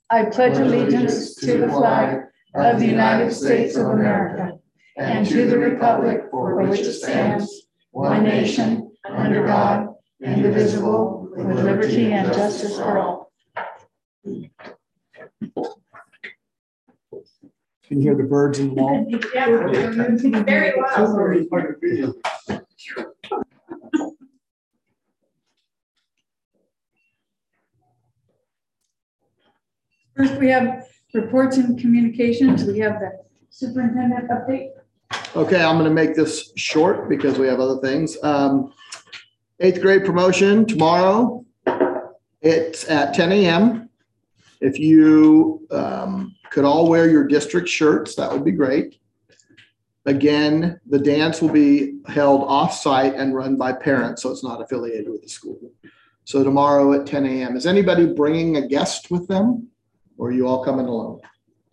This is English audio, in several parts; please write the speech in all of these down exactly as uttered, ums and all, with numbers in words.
I pledge allegiance to the flag of the United States of America and to the republic for which it stands, one nation, under God, indivisible, with liberty and justice for all. Can you hear the birds in the wall? Yeah, very well. First, we have reports and communications. We have the superintendent update. Okay, I'm going to make this short because we have other things. Um, eighth grade promotion tomorrow. It's at ten A M If you um, could all wear your district shirts, that would be great. Again, the dance will be held off-site and run by parents, so it's not affiliated with the school. So tomorrow at ten A M Is anybody bringing a guest with them, or are you all coming alone?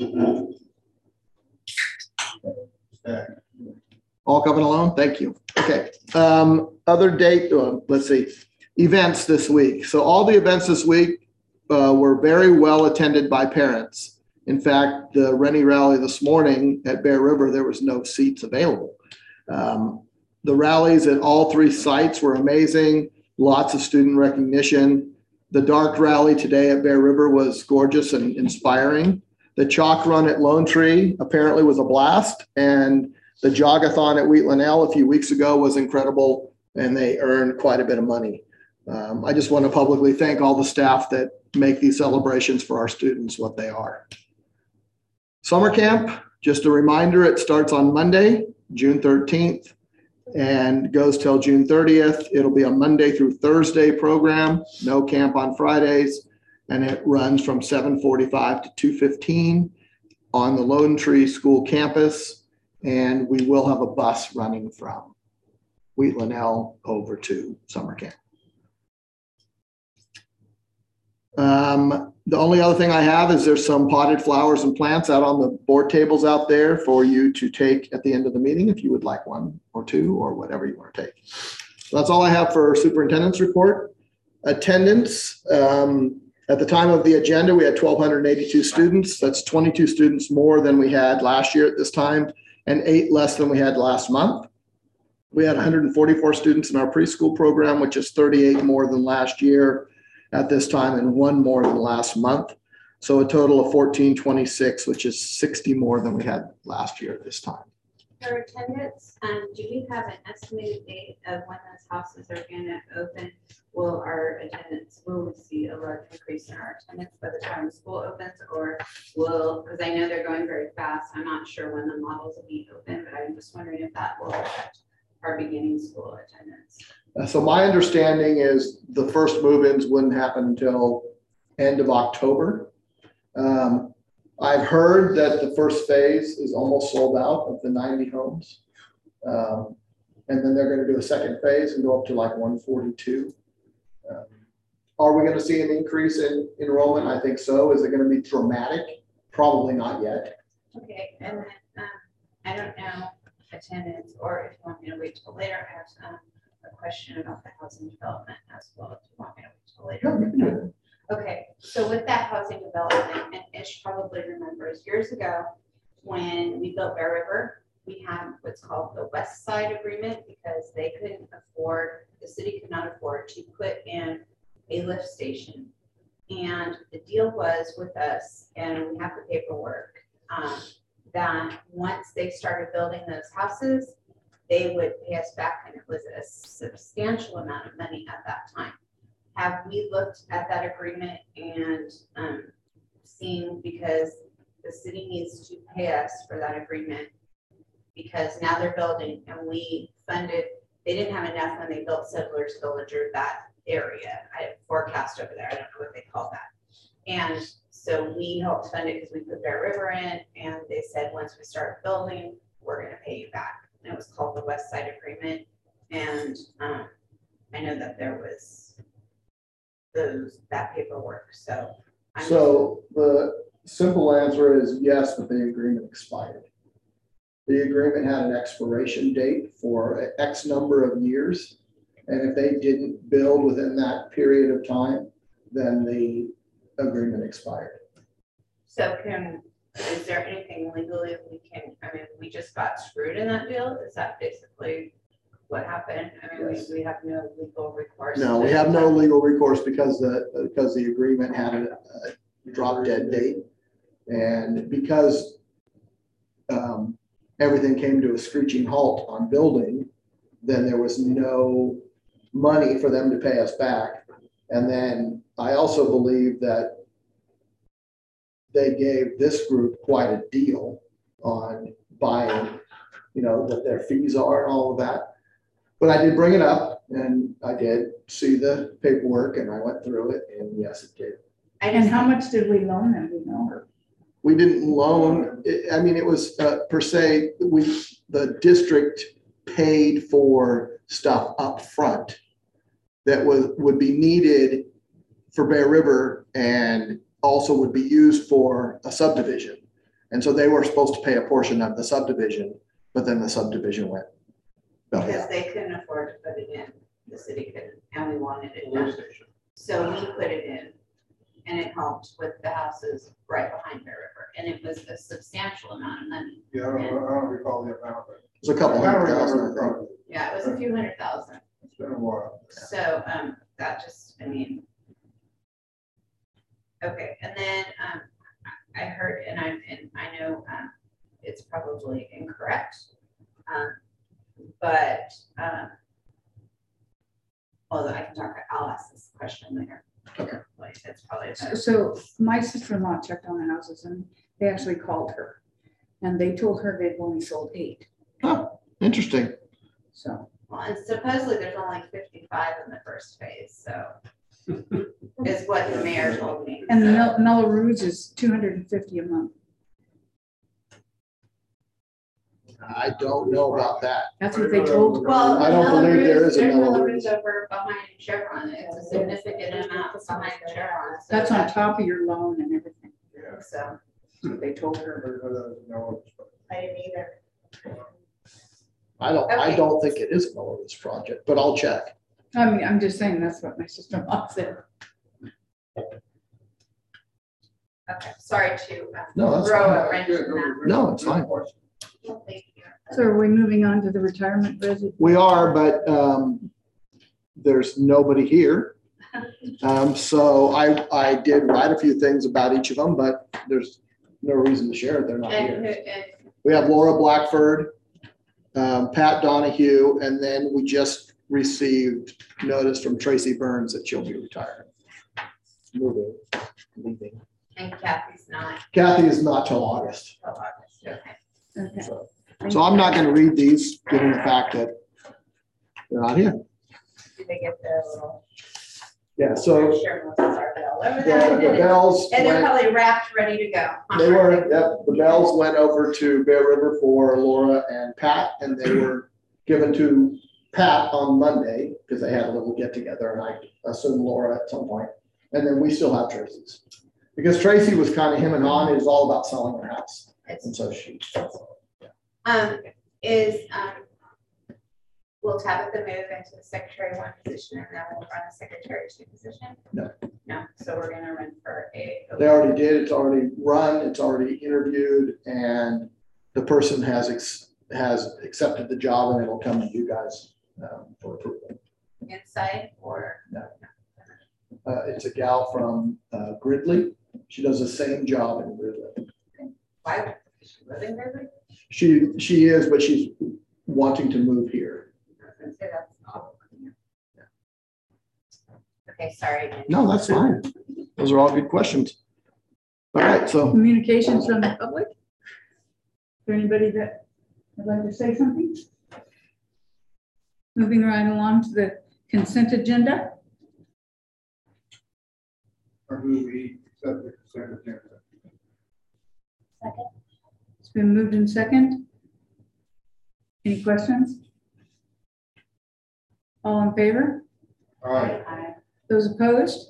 All coming alone? Thank you. Okay. Um, other date, uh, let's see, events this week. So all the events this week uh, were very well attended by parents. In fact, the Rennie rally this morning at Bear River, there was no seats available. Um, the rallies at all three sites were amazing. Lots of student recognition. The dark rally today at Bear River was gorgeous and inspiring. The chalk run at Lone Tree apparently was a blast. And the jogathon at Wheatland L a few weeks ago was incredible, and they earned quite a bit of money. Um, I just want to publicly thank all the staff that make these celebrations for our students what they are. Summer camp, just a reminder, it starts on Monday, June thirteenth, and goes till June thirtieth. It'll be a Monday through Thursday program, no camp on Fridays, and it runs from seven forty-five to two fifteen on the Lone Tree School campus. And we will have a bus running from Wheatland L over to summer camp. Um, the only other thing I have is there's some potted flowers and plants out on the board tables out there for you to take at the end of the meeting if you would like one or two or whatever you want to take. So that's all I have for superintendent's report. Attendance. Um, At the time of the agenda, we had one thousand two hundred eighty-two students. That's twenty-two students more than we had last year at this time, and eight less than we had last month. We had one hundred forty-four students in our preschool program, which is thirty-eight more than last year at this time and one more than last month. So a total of fourteen twenty-six, which is sixty more than we had last year at this time. For attendance, um, do we have an estimated date of when those houses are going to open? Will our attendance, will we see a large increase in our attendance by the time school opens, or will, because I know they're going very fast, I'm not sure when the models will be open, but I'm just wondering if that will affect our beginning school attendance. Uh, so my understanding is the first move-ins wouldn't happen until end of October. Um, I've heard that the first phase is almost sold out of the ninety homes. Um, and then they're going to do a second phase and go up to like one forty-two. Um, are we going to see an increase in enrollment? I think so. Is it going to be dramatic? Probably not yet. Okay, and then um, I don't know attendance, or if you want me to wait till later, I have um, a question about the housing development as well. If you want me to wait till later. No, Okay, so with that housing development, and Ish probably remembers years ago when we built Bear River, we had what's called the West Side Agreement because they couldn't afford, the city could not afford to put in a lift station. And the deal was with us, and we have the paperwork, um, that once they started building those houses, they would pay us back, and it was a substantial amount of money at that time. Have we looked at that agreement and um, seen, because the city needs to pay us for that agreement, because now they're building and we funded, they didn't have enough when they built Settlers Village or that area. I forecast over there, I don't know what they call that. And so we helped fund it because we put Bear River in, and they said, once we start building, we're gonna pay you back. And it was called the West Side Agreement. And um, I know that there was those, that paperwork. So, I'm So the simple answer is yes, but the agreement expired. The agreement had an expiration date for X number of years. And if they didn't build within that period of time, then the agreement expired. So can, is there anything legally we can, I mean, we just got screwed in that deal? Is that basically what happened? I mean, Yes. we, we have no legal recourse. No, we have no legal recourse because the, because the agreement had a a drop dead date. And because um, everything came to a screeching halt on building, then there was no money for them to pay us back. And then I also believe that they gave this group quite a deal on buying, you know, what their fees are and all of that. But I did bring it up and I did see the paperwork and I went through it and yes, it did. I And just, how much did we loan them, do you know? We didn't loan, I mean, it was uh, per se, we, the district paid for stuff up front that was, would be needed for Bear River and also would be used for a subdivision. And so they were supposed to pay a portion of the subdivision, but then the subdivision went. belly because up. they couldn't afford to put it in, the city couldn't, and we wanted it done. So we put it in and it helped with the houses right behind Bear River. And it was a substantial amount of money. Yeah, I don't, I don't recall the amount, but. It was a couple I don't hundred thousand, remember I think. probably. Yeah, it was a few hundred thousand. It's been a while. So, um, that just, I mean. Okay, and then, um, I heard, and I, and I know, um, it's probably incorrect. Um, but, um. Although I can talk, I'll ask this question later. Okay. Like, that's probably So- better. So my sister-in-law checked on the houses and they actually called her. And they told her they've only sold eight, Oh, interesting. so. Well, and supposedly there's only fifty-five in the first phase, so. Is what the mayor told me. And the so. Mel- Melrose is two hundred and fifty a month. I don't know about that. That's what they told her. Well, I don't believe there is a there's Melrose. Melrose over behind Chevron. It's a significant amount behind Chevron. so That's on top of your loan and everything. Yeah. So, That's what they told her. Everybody doesn't know it's- I didn't either. I don't, I Okay. don't think it is a Melrose project, but I'll check. I mean, I'm just saying, that's what my sister-in-law said. Okay, sorry to uh, No, that's throw fine. a wrench in that. No, it's fine. Well, thank you. So are we moving on to the retirement resi- We are, but um, there's nobody here. Um, so I, I did write a few things about each of them, but there's no reason to share it. They're not And, who- here. and We have Laura Blackford, um, Pat Donahue, and then we just received notice from Tracy Burns that she'll be retiring. Moving, leaving. and Kathy's not Kathy is not till August. till August, okay. Okay. So so I'm not gonna read these, given the fact that they're not here. Do they get the little? Yeah, so I'm sure most are all over the that. the bells And they're went, probably wrapped, ready to go. they were, yep, the bells went over to Bear River for Laura and Pat, and they were given to Pat on Monday, because they had a little get together, and I assumed Laura at some point. And then we still have Tracy's. Because Tracy was kind of him and on, it was all about selling her house. It's- And so she, Um, is, um, will Tabitha move into the secretary one position and then we'll run a secretary two position? No. No, so we're gonna run for a. they already did, it's already run, it's already interviewed, and the person has, ex- has accepted the job, and it'll come to you guys um, for approval. Inside or? Uh, it's a gal from uh, Gridley. She does the same job in Gridley. Why would she live in Beverly? She, she is, but she's wanting to move here. I was gonna say that's not- Okay, sorry. No, that's fine. Those are all good questions. All right, so Communications from the public? Is there anybody that would like to say something? Moving right along to the consent agenda. Or who we accept the consent agenda. It's been moved in second. Any questions? All in favor? All right, Aye. Those opposed?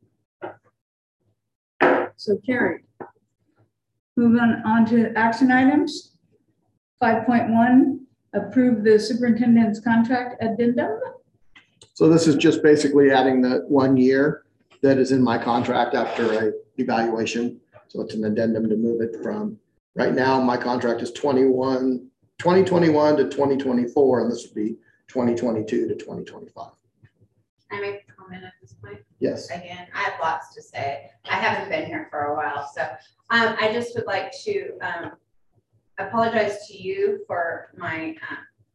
So carried. Moving on, on to action items. Five point one, approve the superintendent's contract addendum. So this is just basically adding the one year that is in my contract after a evaluation. So it's an addendum to move it from, right now, my contract is twenty-one, twenty twenty-one to twenty twenty-four, and this would be twenty twenty-two to twenty twenty-five. Can I make a comment at this point? Yes. Again, I have lots to say. I haven't been here for a while, so um, I just would like to um, apologize to you for my um,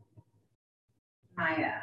my uh,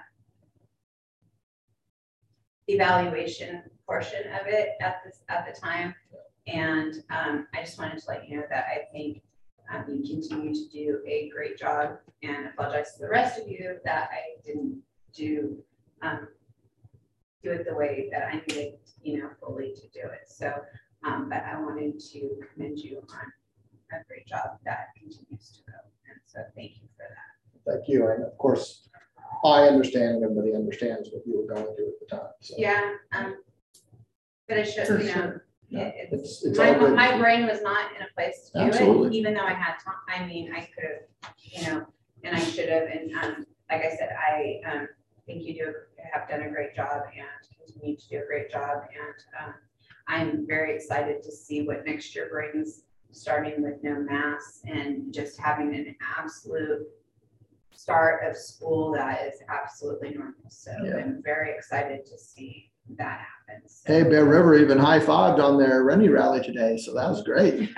evaluation portion of it at this at the time, and um, I just wanted to let you know that I think um, you continue to do a great job, and apologize to the rest of you that I didn't do. Um, do it the way that I needed, you know, fully to do it. So, um, but I wanted to commend you on a great job that continues to go. And so thank you for that. Thank you. And of course, I understand and everybody understands what you were going through at the time. So Yeah. Um, but I should, For you know, sure. yeah, it- it's, it's my, all good. my brain was not in a place to do Absolutely. it, even though I had time. I mean, I could have, you know, and I should have. And um, like I said, I um, think you do have done a great job and continue to do a great job. And um, I'm very excited to see what next year brings, starting with no masks and just having an absolute start of school that is absolutely normal. So Yeah. I'm very excited to see that happen. So. Hey, Bear River even high-fived on their Rennie rally today, so that was great.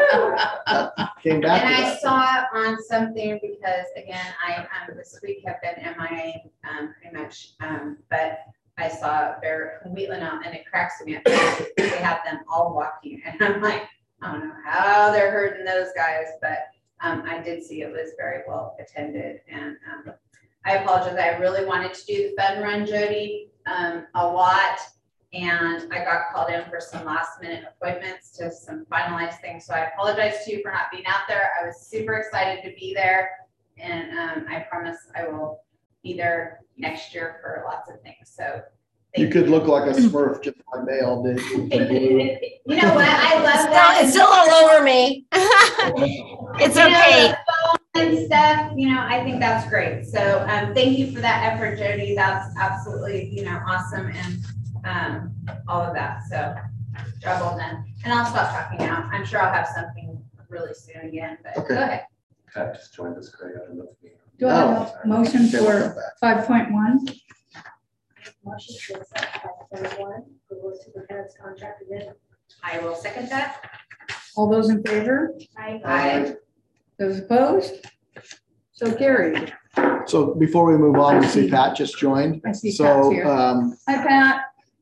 Came back And to I that. saw on something because again, I um, this week have been M I A um, pretty much, um, but I saw Bear Wheatland out and it cracks me up. They have them all walking and I'm like, I don't know how they're hurting those guys, but um, I did see it was very well attended. And um, I apologize. I really wanted to do the fun run, Jody, um, a lot. And I got called in for some last minute appointments to some finalized things. So I apologize to you for not being out there. I was super excited to be there. And um, I promise I will be there next year for lots of things. So You could look like a Smurf, just like they all did. You know what? I love Still, that. it's still all over me. It's You know, okay. the phone And stuff, you know, I think that's great. So um, thank you for that effort, Jody. That's absolutely, you know, awesome. And um, all of that. So job well done. And I'll stop talking now. I'm sure I'll have something really soon again, but Okay. go ahead. Pat just joined us, Craig. I don't know if you. Do I have a motion Okay, we'll come for back. five point one? Motion to accept five point one, approval of superintendent's contract agreement. I will second that. All those in favor? Aye. Those opposed? So carried. So before we move on, we see Pat just joined. I see Pat's So, here. um, Hi, Pat.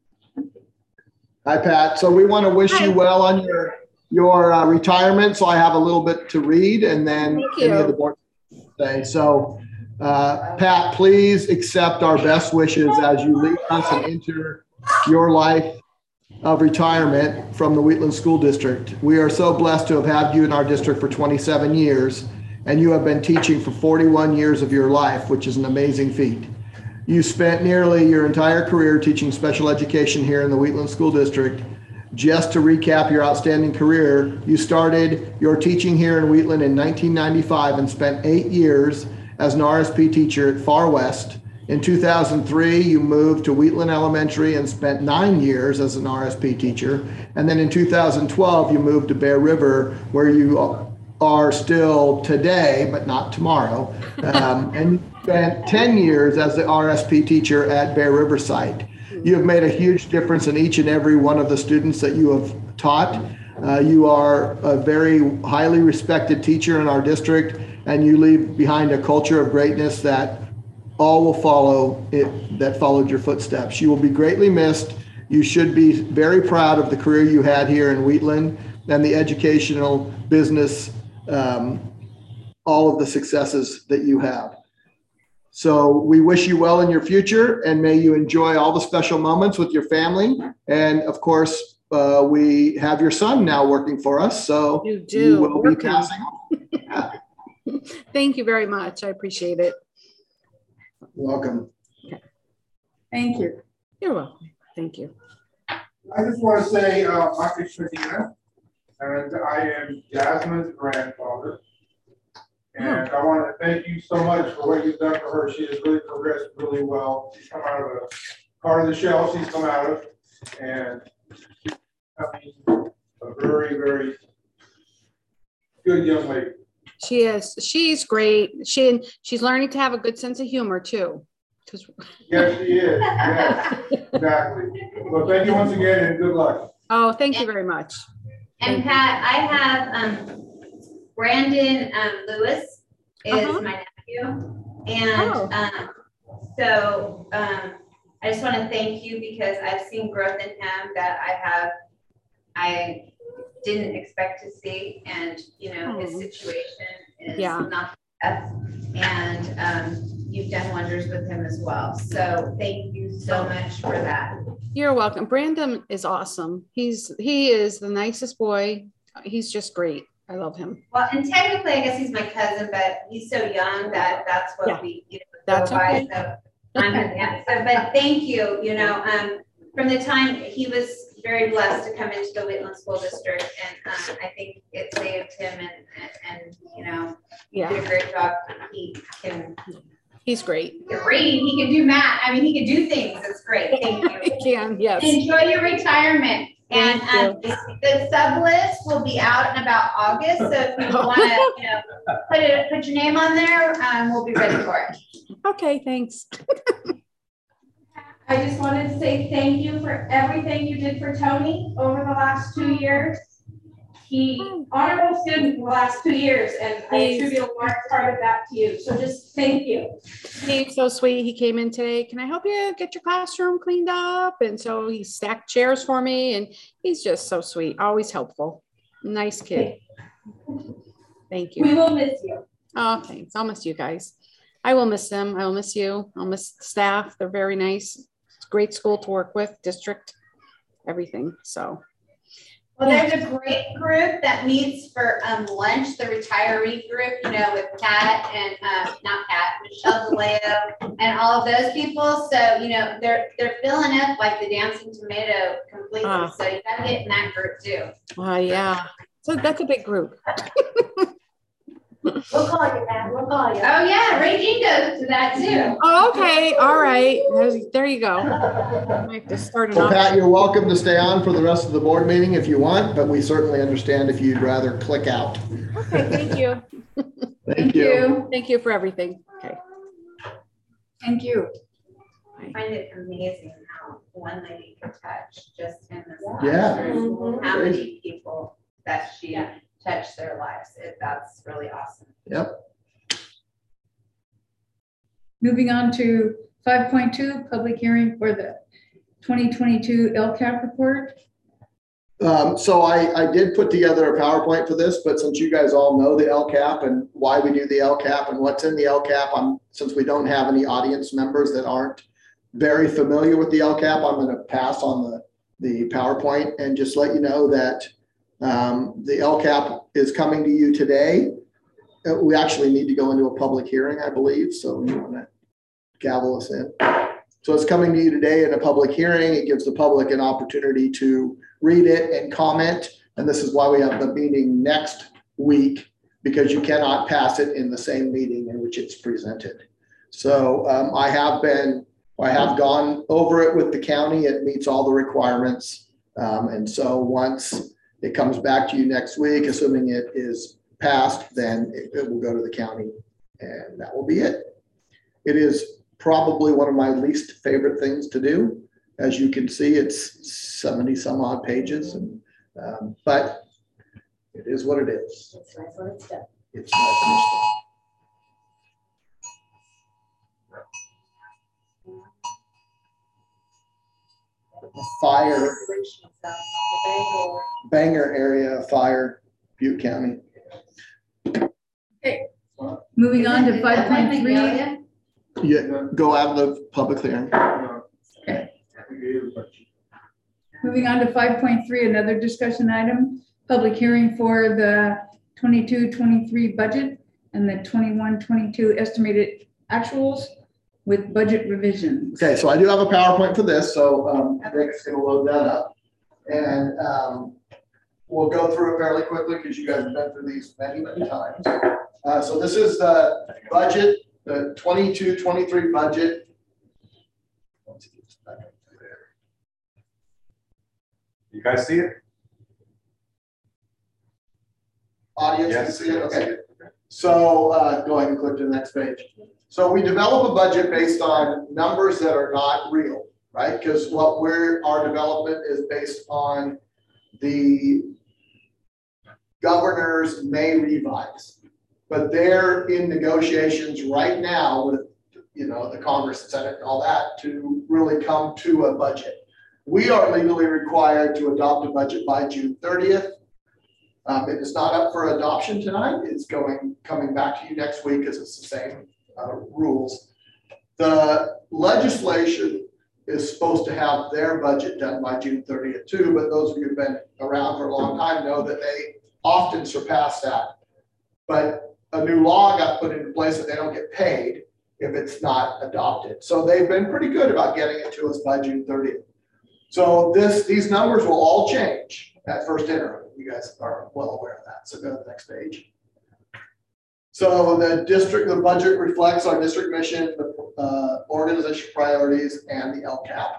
hi, Pat. So we want to wish you well on your, your uh, retirement. So I have a little bit to read and then Thank any of you. the board say. So, uh, Pat, please accept our best wishes as you leave us and enter your life of retirement from the Wheatland School District. We are so blessed to have had you in our district for twenty-seven years, and you have been teaching for forty-one years of your life, which is an amazing feat. You spent nearly your entire career teaching special education here in the Wheatland School District. Just to recap your outstanding career, you started your teaching here in Wheatland in nineteen ninety-five and spent eight years as an R S P teacher at Far West. In two thousand three, you moved to Wheatland Elementary and spent nine years as an R S P teacher. And then in two thousand twelve, you moved to Bear River, where you are still today, but not tomorrow. Um, and you spent ten years as the R S P teacher at Bear River site. You have made a huge difference in each and every one of the students that you have taught. Uh, you are a very highly respected teacher in our district, and you leave behind a culture of greatness that all will follow it, that followed your footsteps. You will be greatly missed. You should be very proud of the career you had here in Wheatland and the educational, business, um, all of the successes that you have. So we wish you well in your future, and may you enjoy all the special moments with your family. And of course, uh, we have your son now working for us, so You you do. will be Working. passing on. Thank you very much. I appreciate it. Welcome. Thank you. You're welcome. Thank you. I just want to say, uh, my name's Medina, and I am Jasmine's grandfather. And I want to thank you so much for what you've done for her. She has really progressed really well. She's come out of a part of the shell she's come out of, and she's becoming a very very, very good young lady. She is. She's great. She she's learning to have a good sense of humor too. 'Cause- Yes, she is. Yes, exactly. Well, thank you once again and good luck. Oh, thank you very much. And Pat, I have, um, Brandon, um, Lewis is Uh-huh. my nephew. And, Oh. um, so, um, I just want to thank you because I've seen growth in him that I have, I didn't expect to see. And, you know, his Oh. situation is Yeah. not the best. And, um, you've done wonders with him as well. So thank you so much for that. You're welcome. Brandon is awesome. He's he is the nicest boy. He's just great. I love him. Well, and technically, I guess he's my cousin, but he's so young that that's what Yeah. we, you know, That's go by. okay. So I'm, yeah, so, but thank you, you know, um, from the time he was very blessed to come into the Wheatland School District, and, um, I think it saved him and, and, and, you know, he Yeah, did a great job. He can, he's great. he can read, he can do math, I mean, he can do things, it's great, thank you. He can, yes. Enjoy your retirement. And Thank um, the sub list will be out in about August. So if you want to, you know, put it, put your name on there, um, we'll be ready for it. Okay, thanks. I just wanted to say thank you for everything you did for Tony over the last two years. He honorable student in the last two years, and I He's- attribute a large part of that to you. So just thank you. He's so sweet. He came in today. Can I help you get your classroom cleaned up? And so he stacked chairs for me, and he's just so sweet, always helpful. Nice kid. Thank We you. will miss you. Oh, thanks. I'll miss you guys. I will miss them. I will miss you. I'll miss the staff. They're very nice. It's a great school to work with, district, everything. So Well, there's a great group that meets for um, lunch, the retiree group, you know, with Kat and, uh, not Kat, Michelle DeLeo and all of those people. So, you know, they're, they're filling up like the dancing tomato completely. Ah. So you gotta get in that group too. Uh, yeah. So that's a big group. We'll call you, Pat. We'll call you. Oh, yeah, Regine goes to that too. Oh, okay. All right. There's- There you go. I have to start it Well, off. Pat, you're welcome to stay on for the rest of the board meeting if you want, but we certainly understand if you'd rather click out. Okay, thank you. Thank you. Thank you for everything. Okay. Thank you. I find it amazing how one lady can touch just in this. Yeah. classroom, how many people that she Yeah. touched their lives. It, that's really awesome. Yep. Moving on to five point two, public hearing for the twenty twenty-two L C A P report. Um, so I, I did put together a PowerPoint for this, but since you guys all know the L C A P and why we do the L C A P and what's in the L C A P, I'm, since we don't have any audience members that aren't very familiar with the L C A P, I'm going to pass on the, the PowerPoint and just let you know that um, the L C A P is coming to you today. Uh, We actually need to go into a public hearing, I believe, so you want to gavel us in. So it's coming to you today in a public hearing. It gives the public an opportunity to read it and comment. And this is why we have the meeting next week, because you cannot pass it in the same meeting in which it's presented. So um, I have been, I have gone over it with the county. It meets all the requirements. Um, and so once it comes back to you next week, assuming it is passed, then it, it will go to the county and that will be it. It is probably one of my least favorite things to do. As you can see, it's seventy some odd pages, and, um, but it is what it is. It's nice when it's done. It's not finished. A fire, Bangor area fire, Butte County. Moving on to five point three, Yeah, go out of the public hearing. moving on to five point three, another discussion item, public hearing for the twenty-two twenty-three budget and the twenty-one twenty-two estimated actuals with budget revisions. Okay, so I do have a PowerPoint for this, so um, Rick's gonna load that up. And um, we'll go through it fairly quickly because you guys have been through these many, many times. Uh, So this is the budget, the twenty-two twenty-three budget. You guys see it? audience can Yes, see it? yes, Okay. okay. So uh, go ahead and click to the next page. So we develop a budget based on numbers that are not real, right? Because what we're, our development is based on the governor's May revise. But they're in negotiations right now with, you know, the Congress, Senate, and all that to really come to a budget. We are legally required to adopt a budget by June thirtieth. Um, it is not up for adoption tonight. It's going, coming back to you next week because it's the same uh, rules. The legislation is supposed to have their budget done by June thirtieth too, but those of you who've been around for a long time know that they often surpass that. But a new law got put into place that they don't get paid if it's not adopted. So they've been pretty good about getting it to us by June thirtieth. So this, these numbers will all change at first interim. You guys are well aware of that. So go to the next page. So the district, the budget reflects our district mission, the uh, organization priorities, and the L C A P.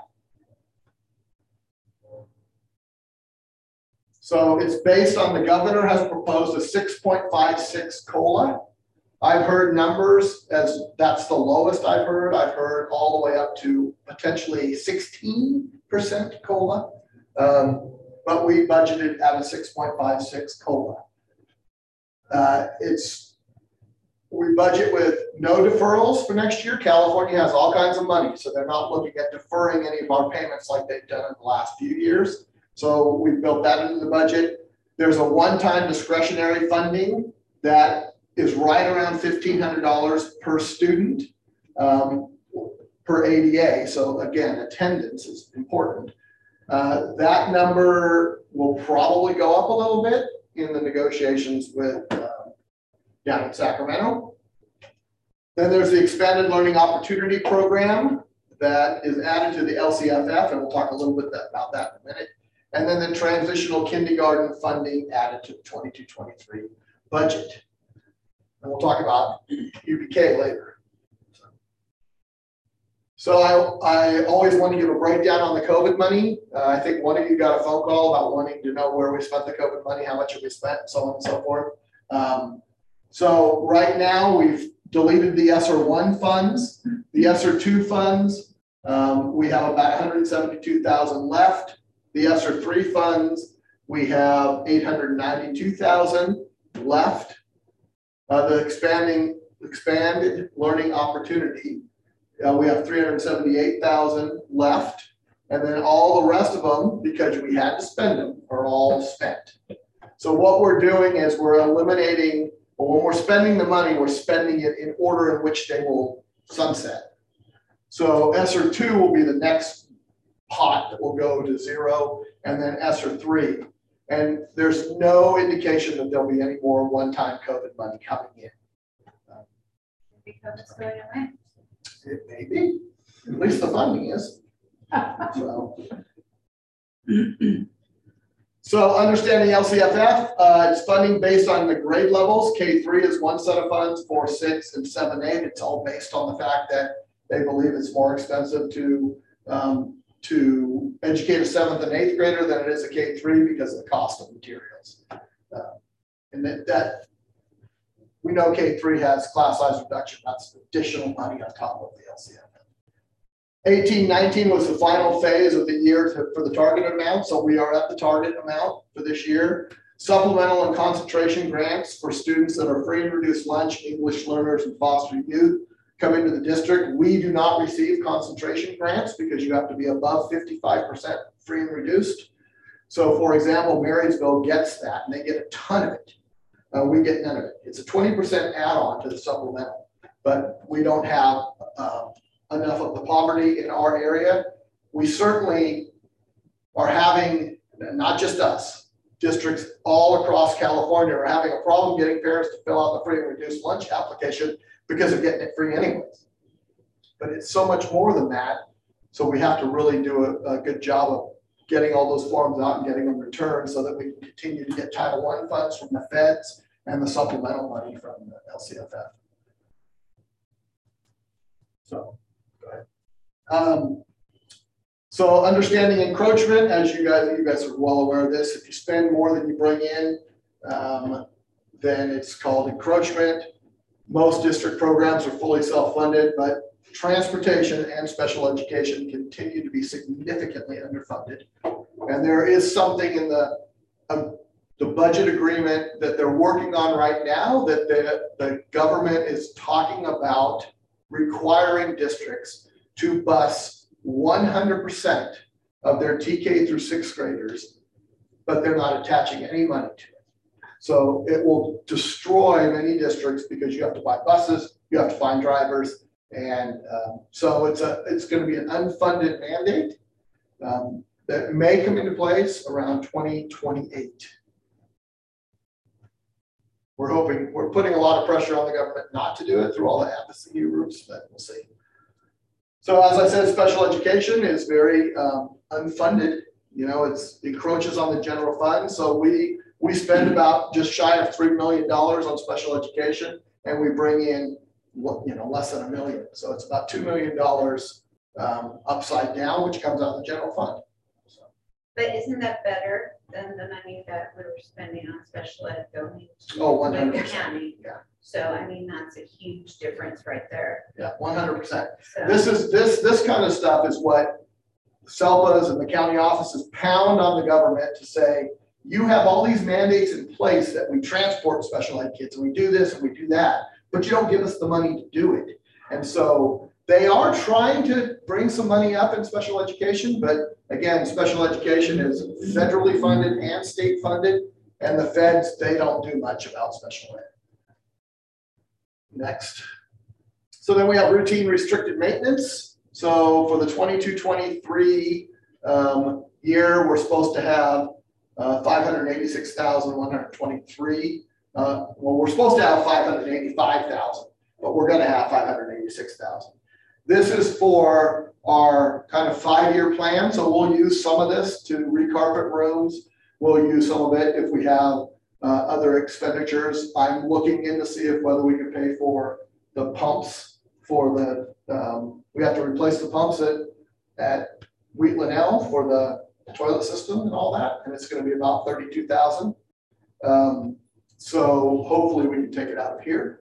So it's based on the governor has proposed a six point five six COLA. I've heard numbers as that's the lowest I've heard. I've heard all the way up to potentially sixteen percent COLA. Um, but we budgeted at a six point five six COLA. Uh, it's, we budget with no deferrals for next year. California has all kinds of money, so they're not looking at deferring any of our payments like they've done in the last few years. So we built that into the budget. There's a one-time discretionary funding that is right around fifteen hundred dollars per student um, per A D A. So again, attendance is important. Uh, that number will probably go up a little bit in the negotiations with uh, down in Sacramento. Then there's the Expanded Learning Opportunity Program that is added to the L C F F, and we'll talk a little bit about that in a minute. And then the transitional kindergarten funding added to the twenty-two twenty-three budget. And we'll talk about U P K later. So I, I always want to give a breakdown on the COVID money. Uh, I think one of you got a phone call about wanting to know where we spent the COVID money, how much have we spent, and so on and so forth. Um, so right now we've deleted the ESSER one funds, the ESSER two funds. Um, we have about one hundred seventy-two thousand left. The ESSER three funds, we have eight hundred ninety-two thousand left. Uh, the expanding expanded learning opportunity, uh, we have three hundred seventy-eight thousand left, and then all the rest of them, because we had to spend them, are all spent. So what we're doing is we're eliminating, or when we're spending the money, we're spending it in order in which they will sunset. So ESSER two will be the next pot that will go to zero, and then ESSER three. And there's no indication that there'll be any more one-time COVID money coming in. Um, Because it's going away. It may be, at least the funding is. So, so understanding L C F F, uh, it's funding based on the grade levels. K three is one set of funds, four, six, and seven, eight. It's all based on the fact that they believe it's more expensive to um, to educate a seventh and eighth grader than it is a K three because of the cost of materials. Uh, and that, that we know K three has class size reduction. That's additional money on top of the L C F F. eighteen nineteen was the final phase of the year to, for the target amount. So we are at the target amount for this year. Supplemental and concentration grants for students that are free and reduced lunch, English learners, and foster youth come into the district. We do not receive concentration grants because you have to be above fifty-five percent free and reduced. So for example, Marysville gets that and they get a ton of it. Uh, we get none of it. It's a twenty percent add-on to the supplemental, but we don't have uh, enough of the poverty in our area. We certainly are having, not just us, districts all across California are having a problem getting parents to fill out the free and reduced lunch application because they're getting it free anyways. But it's so much more than that. So we have to really do a, a good job of getting all those forms out and getting them returned so that we can continue to get Title one funds from the feds and the supplemental money from the L C F F. So, go ahead. Um, so understanding encroachment, as you guys, you guys are well aware of this, if you spend more than you bring in, um, then it's called encroachment. Most district programs are fully self-funded, but transportation and special education continue to be significantly underfunded. And there is something in the, uh, the budget agreement that they're working on right now that the, the government is talking about requiring districts to bus one hundred percent of their T K through sixth graders, but they're not attaching any money to it. So it will destroy many districts because you have to buy buses, you have to find drivers. And um, so it's a it's going to be an unfunded mandate um, that may come into place around twenty twenty-eight. We're hoping, we're putting a lot of pressure on the government not to do it through all the advocacy groups, but we'll see. So as I said, special education is very um, unfunded. You know, it's encroaches on the general fund. So we we spend about just shy of three million dollars on special education, and we bring in, you know, less than a million. So it's about two million dollars um, upside down, which comes out of the general fund. So. But isn't that better than the money that we were spending on special ed going to Oh, one hundred Lincoln percent. County? Yeah. So I mean, that's a huge difference right there. Yeah, one hundred percent. So This is this this kind of stuff is what SELPAs and the county offices pound on the government to say, you have all these mandates in place that we transport special ed kids and we do this and we do that, but you don't give us the money to do it. And so they are trying to bring some money up in special education, but again, special education is federally funded and state funded, and the feds, they don't do much about special ed. Next. So then we have routine restricted maintenance. So for the twenty-two twenty-three um, year, we're supposed to have uh, five hundred eighty-six thousand one hundred twenty-three. Uh, well, we're supposed to have five hundred eighty-five thousand, but we're going to have five hundred eighty-six thousand. This is for our kind of five-year plan. So we'll use some of this to recarpet rooms. We'll use some of it if we have uh, other expenditures. I'm looking in to see if whether we can pay for the pumps for the, um, we have to replace the pumps at, at Wheatland L for the toilet system and all that. And it's going to be about thirty-two thousand. Um, so hopefully we can take it out of here.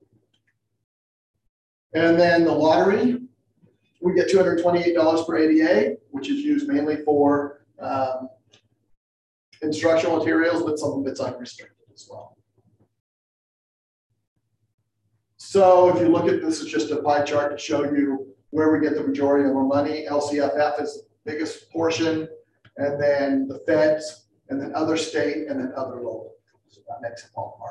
And then the lottery, we get two hundred twenty-eight dollars per A D A, which is used mainly for um, instructional materials, but some of it's unrestricted as well. So if you look at this, it's just a pie chart to show you where we get the majority of our money. L C F F is the biggest portion, and then the feds, and then other state, and then other local. So that makes it all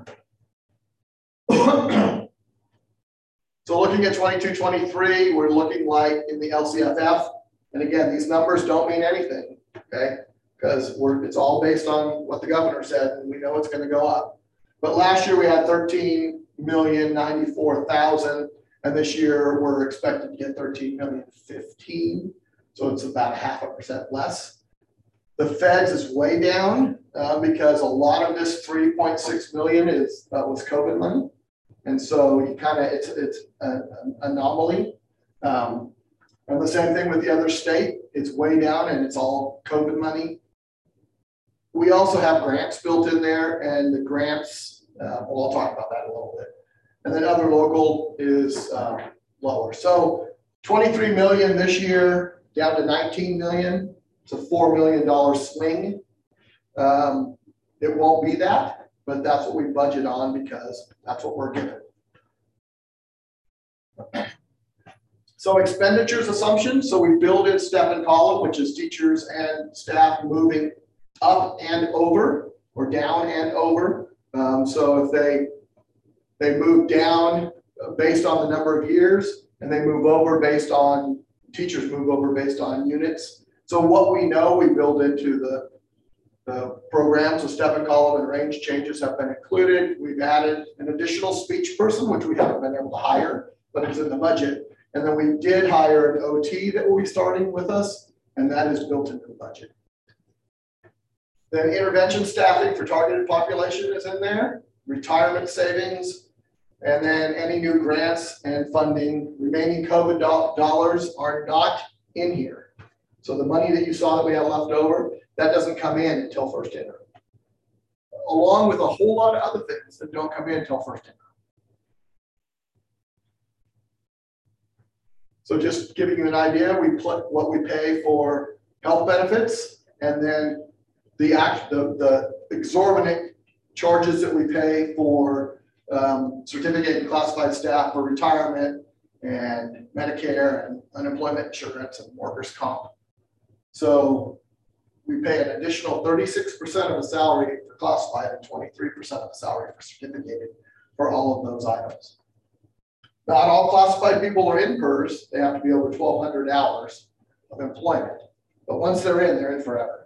our. So looking at twenty-two twenty-three, we're looking like in the L C F F, and again, these numbers don't mean anything, okay? Because we're it's all based on what the governor said, and we know it's going to go up. But last year we had thirteen million ninety-four thousand, and this year we're expected to get thirteen million fifteen, so it's about half a percent less. The feds is way down uh, because a lot of this three point six million is uh, was COVID money. And so you kind of, it's it's an anomaly. Um, and the same thing with the other state, it's way down and it's all COVID money. We also have grants built in there, and the grants, uh, well, I'll talk about that a little bit. And then other local is um, lower. So twenty-three million this year, down to nineteen million. It's a four million dollar swing. Um, it won't be that, but that's what we budget on because that's what we're given. So expenditures assumptions. So we build in step and column, which is teachers and staff moving up and over or down and over. Um, so if they they move down based on the number of years, and they move over based on teachers move over based on units. So what we know, we build into the The program. So step and column and range changes have been included. We've added an additional speech person, which we haven't been able to hire, but it's in the budget. And then we did hire an O T that will be starting with us, and that is built into the budget. Then intervention staffing for targeted population is in there, retirement savings, and then any new grants and funding. Remaining COVID do- dollars are not in here. So the money that you saw that we had left over, that doesn't come in until first interim. along with a whole lot of other things that don't come in until first interim. So just giving you an idea, we put what we pay for health benefits, and then the act, the, the exorbitant charges that we pay for um, certificated and classified staff for retirement and Medicare and unemployment insurance and workers' comp. So we pay an additional thirty-six percent of the salary for classified and twenty-three percent of the salary for certificated for all of those items. Not all classified people are in PERS. They have to be over twelve hundred hours of employment. But once they're in, they're in forever.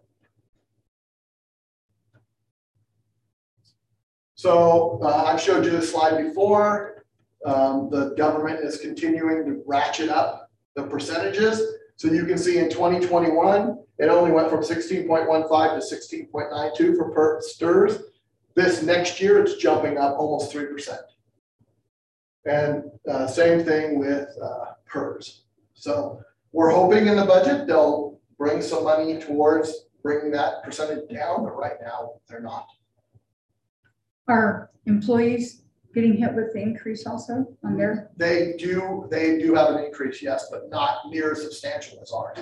So uh, I've showed you this slide before. Um, the government is continuing to ratchet up the percentages. So you can see in twenty twenty-one, it only went from sixteen point one five to sixteen point nine two for per STRS. This next year, it's jumping up almost three percent. And uh, same thing with uh, PERS. So we're hoping in the budget, they'll bring some money towards bringing that percentage down, but right now they're not. Are employees getting hit with the increase also on their? They do, they do have an increase, yes, but not near as substantial as ours.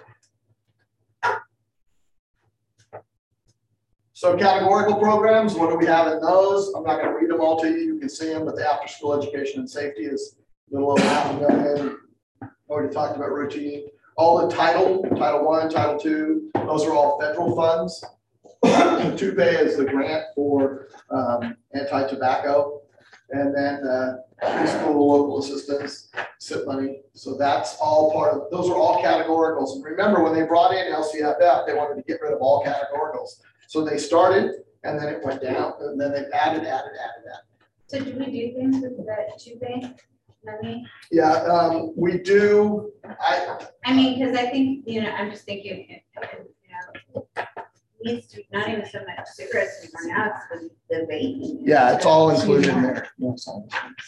So categorical programs, what do we have in those? I'm not going to read them all to you. You can see them, but the after school education and safety is a little over half a million. Already talked about routine. All the title, Title One, Title Two, those are all federal funds. two P A is the grant for um, anti-tobacco, and then uh, preschool local assistance, S I P money. So that's all part of, those are all categoricals. And remember, when they brought in L C F F, they wanted to get rid of all categoricals. So they started, and then it went down, and then they've added, added, added, added. So do we do things with the two P A money? Yeah, um, we do. I I mean, because I think, you know, I'm just thinking, you know, needs to be not even so much cigarettes anymore, now it's the, the vaping. yeah, it's all included in there. So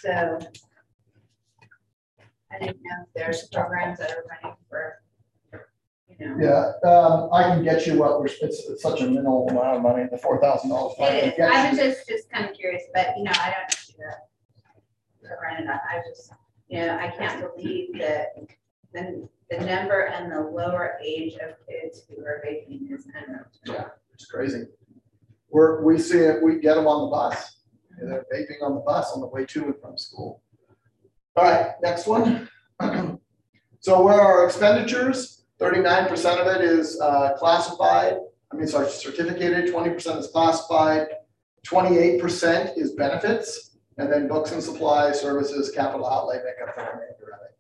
I didn't know if there's programs that are running for, you know. Yeah, um, I can get you what we're, it's, it's such a minimal amount of money, the four thousand dollars. It is. I was just, just kind of curious, but you know, I don't do that. to run it up. I just, you know, I can't believe that the, the number and the lower age of kids who are vaping is unreal. Yeah, it's crazy. We're, we see it, we get them on the bus. They're vaping on the bus on the way to and from school. All right, next one. So where are our expenditures? thirty-nine percent of it is uh, classified. I mean, sorry, certificated, twenty percent is classified, twenty-eight percent is benefits, and then books and supplies, services, capital outlay make up the remainder of it.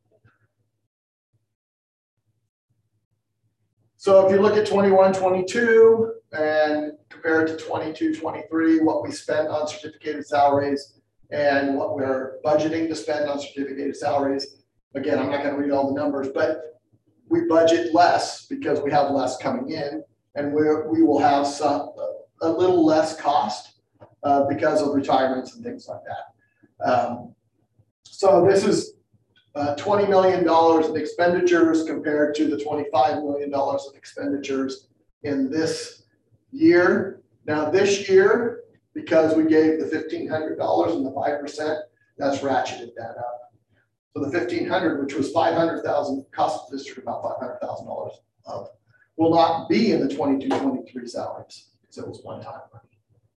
So if you look at twenty-one, twenty-two and compare it to twenty-two, twenty-three, what we spent on certificated salaries and what we're budgeting to spend on certificated salaries. Again, I'm not going to read all the numbers, but we budget less because we have less coming in, and we're, we will have some, a little less cost uh, because of retirements and things like that. Um, so this is uh, twenty million dollars of expenditures compared to the twenty-five million dollars of expenditures in this year. Now this year, because we gave the fifteen hundred dollars and the five percent, that's ratcheted that up. So the fifteen hundred, which was five hundred thousand, cost the district about five hundred thousand dollars of, will not be in the twenty-two, twenty-three salaries because it was one time money.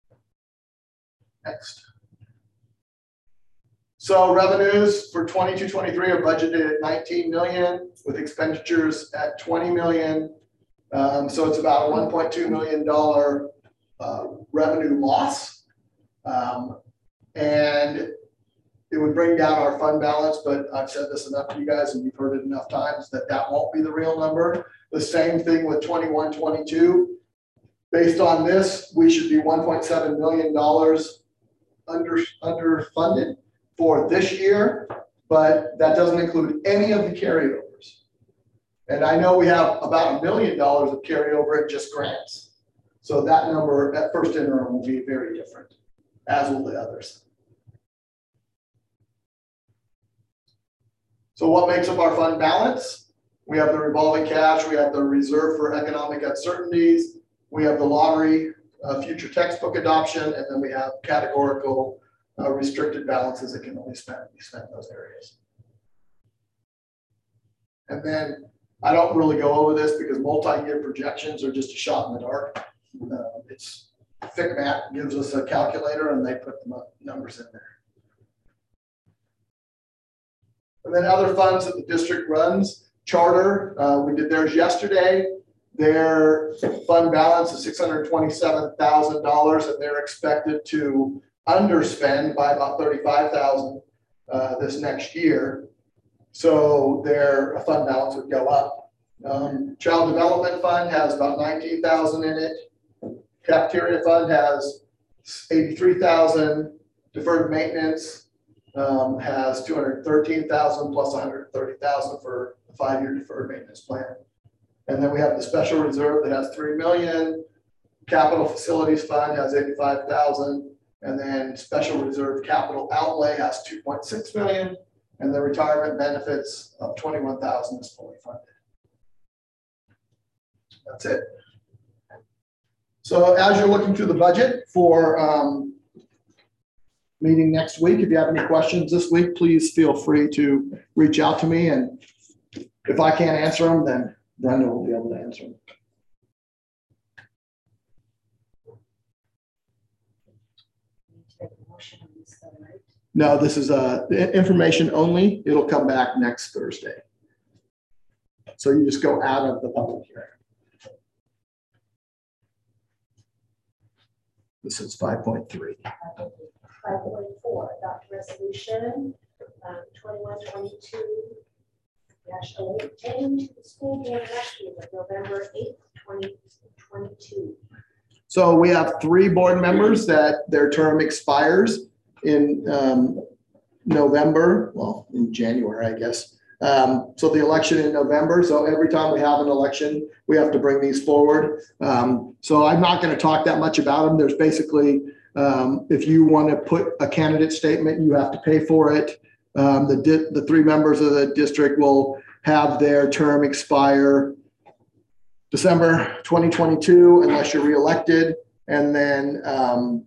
Next. So revenues for twenty-two, twenty-three are budgeted at nineteen million with expenditures at twenty million. Um, so it's about a one point two million dollars uh, revenue loss. Um, and it would bring down our fund balance, but I've said this enough to you guys and you've heard it enough times that that won't be the real number. The same thing with twenty-one, twenty-two. Based on this, we should be one point seven million dollars under, underfunded for this year, but that doesn't include any of the carryovers. And I know we have about a million dollars of carryover at just grants. So that number at first interim will be very different, as will the others. So what makes up our fund balance? We have the revolving cash, we have the reserve for economic uncertainties, we have the lottery uh, future textbook adoption, and then we have categorical uh, restricted balances that can only spend, be spent in those areas. And then I don't really go over this because multi-year projections are just a shot in the dark. Uh, it's FICMAT gives us a calculator and they put the numbers in there. And then other funds that the district runs, charter, uh, we did theirs yesterday. Their fund balance is six hundred twenty-seven thousand dollars and they're expected to underspend by about thirty-five thousand dollars uh, this next year. So their fund balance would go up. Um, Child Development Fund has about nineteen thousand dollars in it. Cafeteria Fund has eighty-three thousand dollars. Deferred Maintenance um, has two hundred thirteen thousand dollars plus one hundred thirty thousand dollars for a five-year deferred maintenance plan. And then we have the Special Reserve that has three million dollars. Capital Facilities Fund has eighty-five thousand dollars. And then Special Reserve Capital Outlay has two point six million dollars. And the retirement benefits of twenty-one thousand dollars is fully funded. That's it. So as you're looking through the budget for um, meeting next week, if you have any questions this week, please feel free to reach out to me. And if I can't answer them, then Brenda will be able to answer them. No, this is uh, information only. It'll come back next Thursday. So you just go out of the public hearing. This is five point three. five point four, adopt resolution um, twenty-one twenty-two dash oh eight, change to the school board election of November eighth, twenty twenty-two. So we have three board members that their term expires in um, November, well, in January, I guess. Um, so the election in November. So every time we have an election, we have to bring these forward. Um, so I'm not going to talk that much about them. There's basically, um, if you want to put a candidate statement, you have to pay for it. Um, the, di the three members of the district will have their term expire December twenty twenty-two, unless you're reelected. And then um,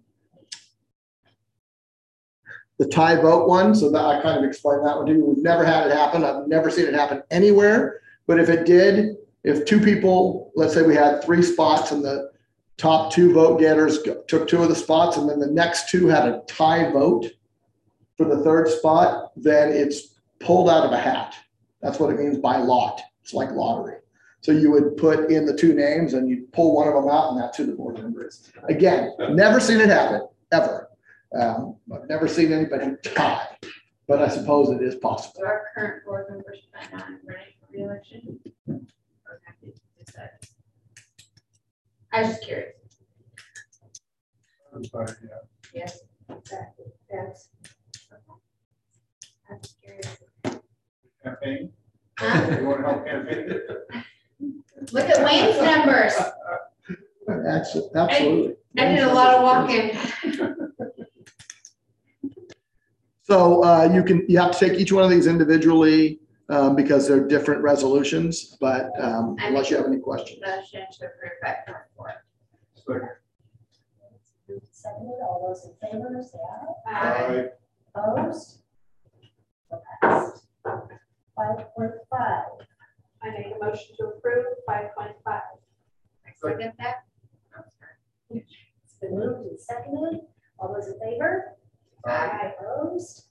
the tie vote one, so that I kind of explained that one to you. We've never had it happen. I've never seen it happen anywhere. But if it did, if two people, let's say we had three spots and the top two vote getters took two of the spots and then the next two had a tie vote for the third spot, then it's pulled out of a hat. That's what it means by lot. It's like lottery. So you would put in the two names and you pull one of them out and that's who the board member is. Again, never seen it happen, ever. Um, I've never seen anybody tie, but I suppose it is possible. So our current board members are not running for re-election. I was just curious. I'm sorry, yeah. Yes, Exactly. That's I'm just curious. Campaign? Huh? You want to help campaign? Look at Wayne's numbers. Absolutely. Absolutely. I did a lot of walking. So uh, you can, you have to take each one of these individually um, because they're different resolutions, but um, unless you have any questions. Motion to approve five point four. Second. seconded. All those in favor, say aye. Aye. Opposed? So passed. Five point five. I make a motion to approve five point five. Second that. It's been moved and seconded. All those in favor? Aye. Opposed?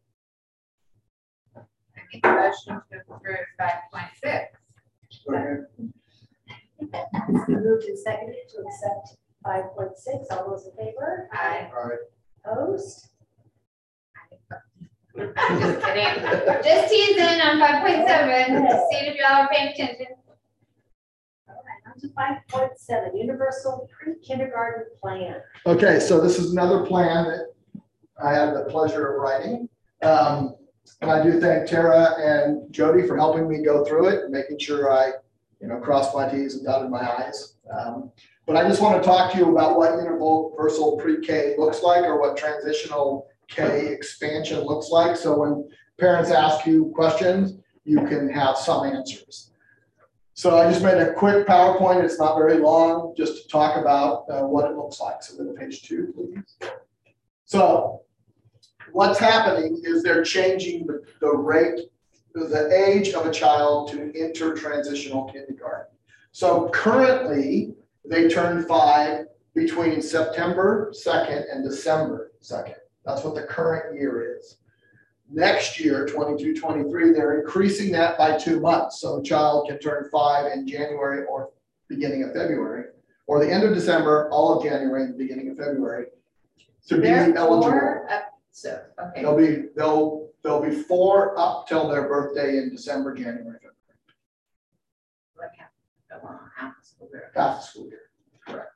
I make a motion to approve five point six. Second. It's been moved and seconded to accept five point six. All those in favor? Aye. Aye. Opposed? I'm just kidding. Just teasing on five point seven. See if y'all are paying attention. All right, on to five point seven, universal pre-kindergarten plan. Okay, so this is another plan that I had the pleasure of writing. Um, and I do thank Tara and Jody for helping me go through it and making sure I, you know, crossed my T's and dotted my I's. Um, but I just want to talk to you about what universal pre-K looks like or what transitional K expansion looks like. So when parents ask you questions, you can have some answers. So I just made a quick PowerPoint. It's not very long, just to talk about uh, what it looks like. So go to page two, please. So what's happening is they're changing the, the rate, the age of a child to enter transitional kindergarten. So currently they turn five between September second and December second. That's what the current year is. Next year, twenty-two twenty-three, they're increasing that by two months. So a child can turn five in January or beginning of February, or the end of December, all of January, and the beginning of February to be Therefore, eligible. uh, So, okay. They'll be, they'll, they'll be four up till their birthday in December, January, February. Like half, well, half the school year. Half the school year, correct.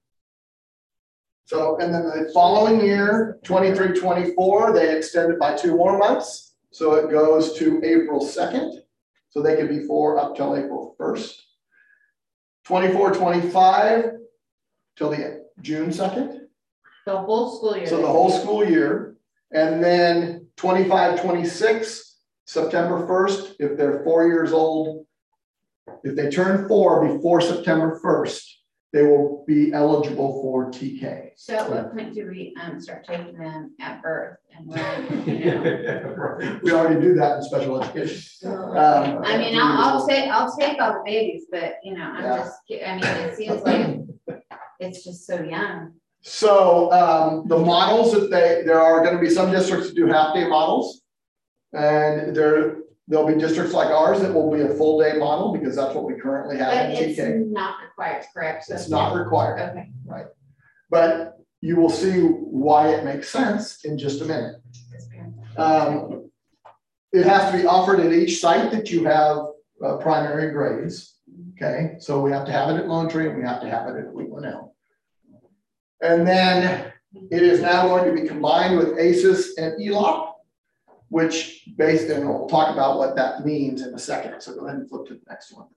So, and then the following year, twenty-three twenty-four, they extend it by two more months. So it goes to April second. So they can be four up till April first. twenty-four twenty-five till the June second. The whole school year. So the whole school year. And then twenty-five twenty-six, September first, if they're four years old, if they turn four before September first, they will be eligible for T K. So at what point do we um, start taking them at birth and when, you know? We already do that in special education. Um, I mean, I'll, I'll take, I'll take all the babies, but you know, I'm Yeah. just, I mean, it seems like it's just so young. So um, the models that they, there are going to be some districts that do half day models, and there, there'll be districts like ours that will be a full day model because that's what we currently have But in T it's K. not required, correct? So- It's not required, Okay. right? But you will see why it makes sense in just a minute. Um, it has to be offered at each site that you have uh, primary grades. Okay, so we have to have it at Lone Tree and we have to have it at Wheatland Elm. And then it is now going to be combined with A C E S and E L O P, which based, and we'll talk about what that means in a second. So go ahead and flip to the next one.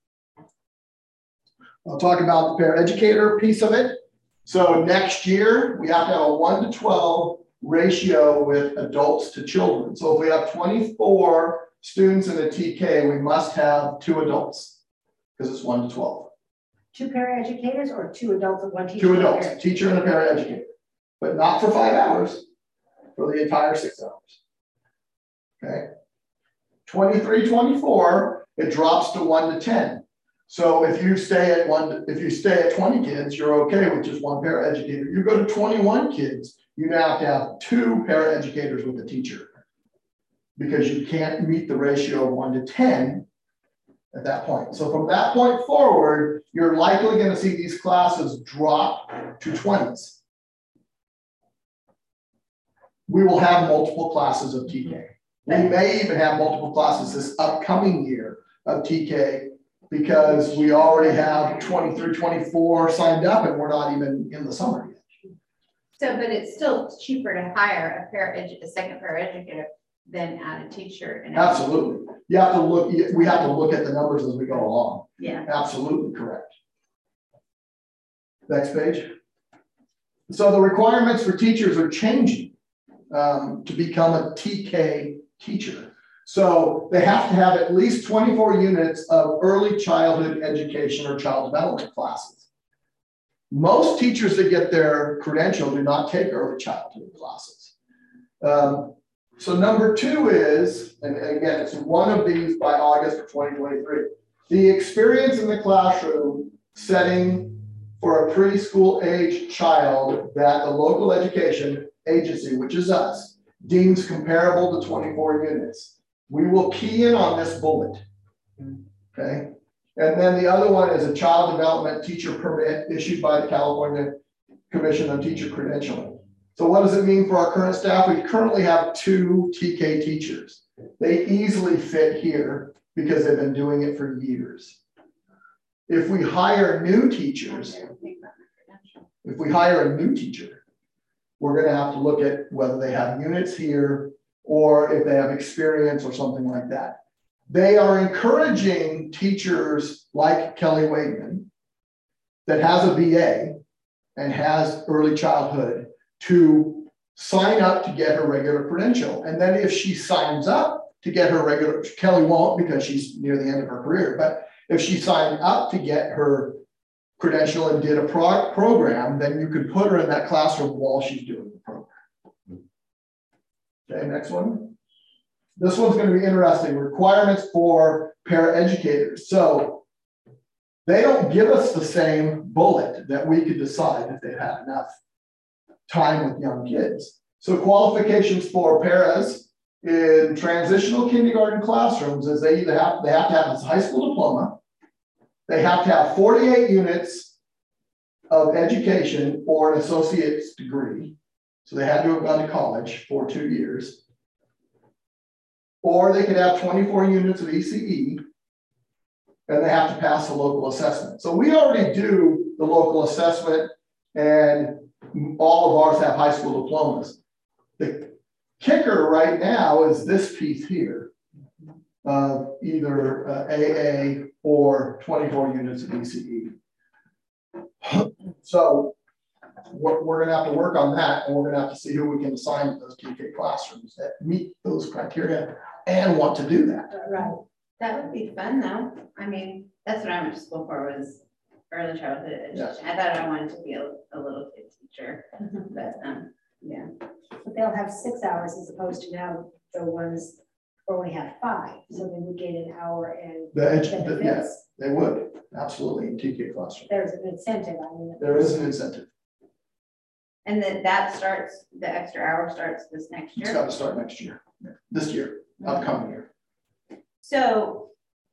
I'll talk about the paraeducator piece of it. So next year, we have to have a one to twelve ratio with adults to children. So if we have twenty-four students in a T K, we must have two adults because it's one to twelve. Two paraeducators or two adults and one teacher? Two adults, teacher and a paraeducator, but not for five hours, for the entire six hours. Okay. twenty-three twenty-four, it drops to one to ten. So if you stay at one, if you stay at twenty kids, you're okay with just one paraeducator. You go to twenty-one kids, you now have to have two paraeducators with a teacher because you can't meet the ratio of one to ten at that point. So from that point forward, you're likely going to see these classes drop to twenties. We will have multiple classes of T K. We may even have multiple classes this upcoming year of T K because we already have twenty-three, twenty-four signed up and we're not even in the summer yet. So, but it's still cheaper to hire a paraeducator, a second paraeducator than add a teacher. And Absolutely. You have to look, we have to look at the numbers as we go along. Yeah. Absolutely correct. Next page. So the requirements for teachers are changing um, to become a T K teacher. So they have to have at least twenty-four units of early childhood education or child development classes. Most teachers that get their credential do not take early childhood classes. Um, so number two is, and again, it's one of these by August of twenty twenty-three, the experience in the classroom setting for a preschool age child that the local education agency, which is us, deems comparable to twenty-four units. We will key in on this bullet, okay? And then the other one is a child development teacher permit issued by the California Commission on Teacher Credentialing. So what does it mean for our current staff? We currently have two T K teachers. They easily fit here because they've been doing it for years. If we hire new teachers, if we hire a new teacher, we're going to have to look at whether they have units here or if they have experience or something like that. They are encouraging teachers like Kelly Wademan that has a B A and has early childhood to sign up to get her regular credential. And then if she signs up to get her regular, Kelly won't because she's near the end of her career, but If she signed up to get her credential and did a pro program, then you could put her in that classroom while she's doing the program. Okay, next one. This one's going to be interesting. Requirements for paraeducators. So they don't give us the same bullet that we could decide if they've had enough time with young kids. So qualifications for paras in transitional kindergarten classrooms is they either have, they have to have a high school diploma, they have to have forty-eight units of education or an associate's degree. So they had to have gone to college for two years. Or they could have twenty-four units of E C E, and they have to pass the local assessment. So we already do the local assessment, and all of ours have high school diplomas. The kicker right now is this piece here, of either uh, A A or twenty-four units of E C E. So we're, we're going to have to work on that, and we're going to have to see who we can assign to those T K classrooms that meet those criteria and want to do that. Right. That would be fun though. I mean, that's what I went to school for, was early childhood education. Yeah. I thought I wanted to be a, a little kid teacher, but um, yeah. But they'll have six hours as opposed to now the ones who only have five. So they would get an hour and The edu- the- yeah, benefits. they would, absolutely, in T K classroom. There's an incentive. I mean. There is an incentive. And then that starts, the extra hour starts this next It's year. got to start next year, this year, upcoming year. So,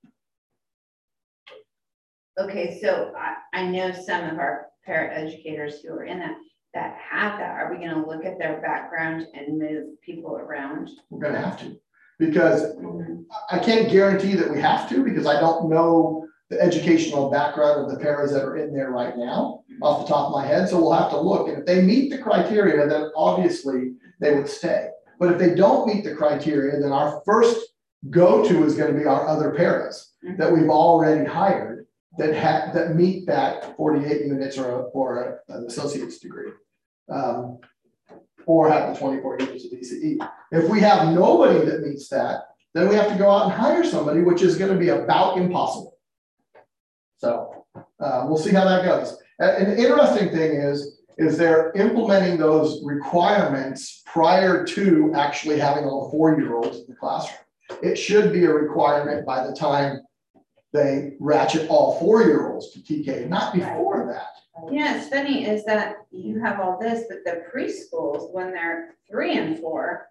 okay, so I, I know some of our paraeducators who are in that, that have that. Are we going to look at their background and move people around? We're going to have to, because Mm-hmm. I can't guarantee that we have to, because I don't know the educational background of the paras that are in there right now off the top of my head. So we'll have to look, and if they meet the criteria, then obviously they would stay. But if they don't meet the criteria, then our first go-to is going to be our other paras Mm-hmm. that we've already hired that have that meet that forty-eight units or, a, or a, an associate's degree, um, or have the twenty-four units of E C E. If we have nobody that meets that, then we have to go out and hire somebody, which is going to be about impossible. So uh, we'll see how that goes. And the interesting thing is, is they're implementing those requirements prior to actually having all the four-year-olds in the classroom. It should be a requirement by the time they ratchet all four-year-olds to T K, not before that. Yeah, it's funny is that you have all this, but the preschools, when they're three and four,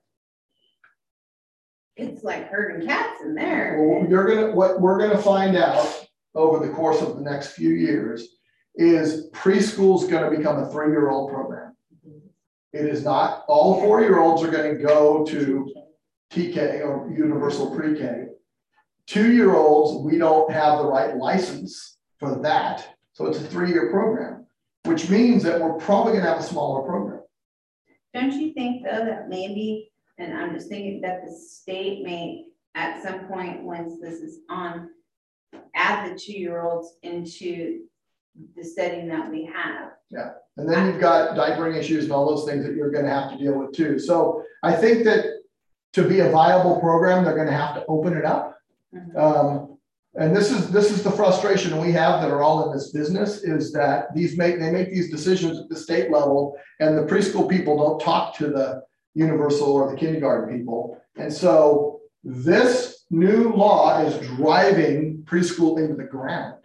it's like herding cats in there. Well, you're gonna, what we're gonna find out over the course of the next few years is preschool's gonna become a three-year-old program. It is not, all four-year-olds are gonna go to T K or universal pre-K. Two-year-olds, we don't have the right license for that. So it's a three-year program, which means that we're probably gonna have a smaller program. Don't you think though that maybe, and I'm just thinking that the state may at some point, once this is on, add the two-year-olds into the setting that we have. Yeah, and then you've got diapering issues and all those things that you're gonna have to deal with too. So I think that to be a viable program, they're gonna have to open it up. Mhm. Um, and this is this is the frustration we have that are all in this business, is that these make they make these decisions at the state level, and the preschool people don't talk to the universal or the kindergarten people. And so this new law is driving preschool into the ground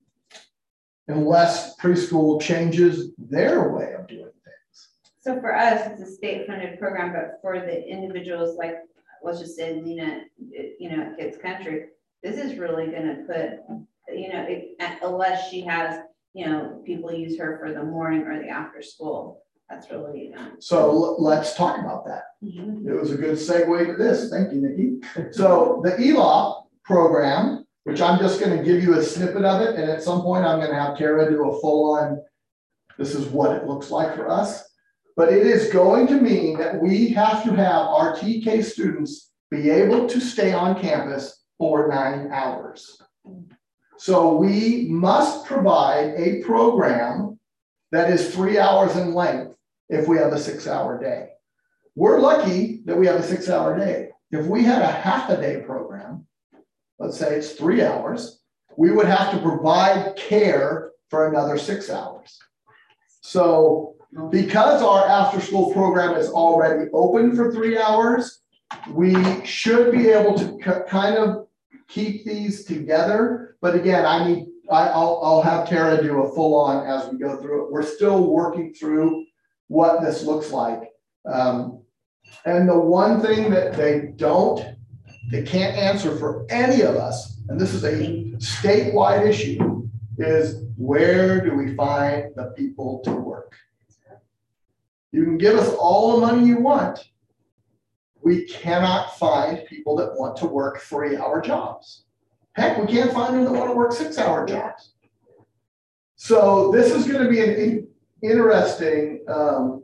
unless preschool changes their way of doing things. So for us, it's a state-funded program, but for the individuals, like, let's just say Lena, you know, at Kids Country, this is really going to put, you know, it, unless she has, you know, people use her for the morning or the after school. That's really. Um, So l- let's talk about that. mm-hmm. It was a good segue to this. Thank you, Nikki. So the E L O P program, which I'm just going to give you a snippet of it, and at some point I'm going to have Tara do a full-on, this is what it looks like for us. But it is going to mean that we have to have our T K students be able to stay on campus for nine hours. So we must provide a program that is three hours in length if we have a six-hour day. We're lucky that we have a six-hour day. If we had a half a day program, let's say it's three hours, we would have to provide care for another six hours. So because our after-school program is already open for three hours, we should be able to c- kind of keep these together. But again, I need, I, I'll, I'll have Tara do a full-on as we go through it. We're still working through what this looks like. Um, and the one thing that they don't, they can't answer for any of us, and this is a statewide issue, is where do we find the people to work? You can give us all the money you want. We cannot find people that want to work three-hour jobs. Heck, we can't find them that want to work six-hour jobs. So this is going to be an in, interesting um,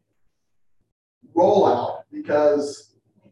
rollout, because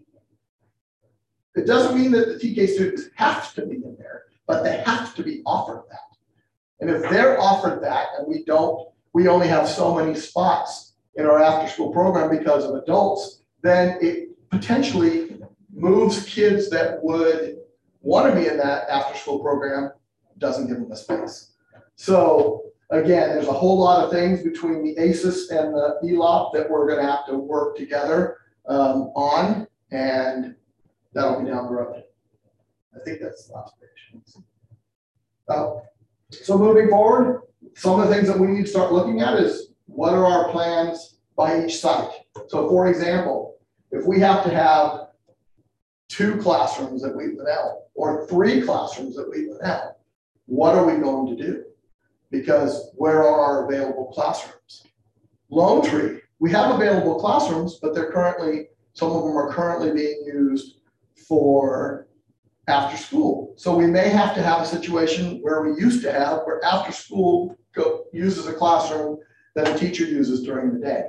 it doesn't mean that the T K students have to be in there, but they have to be offered that. And if they're offered that and we don't, we only have so many spots in our after-school program because of adults, then it potentially moves kids that would want to be in that after-school program, doesn't give them the space. So again, there's a whole lot of things between the A C E S and the E L O P that we're going to have to work together um, on, and that'll be down the road. I think that's the last page. Uh, so moving forward, some of the things that we need to start looking at is what are our plans by each site. So for example, if we have to have two classrooms at Wheatland L or three classrooms at Wheatland L, what are we going to do? Because where are our available classrooms? Lone Tree, we have available classrooms, but they're currently, some of them are currently being used for after school. So we may have to have a situation where we used to have where after school go, uses a classroom that a teacher uses during the day.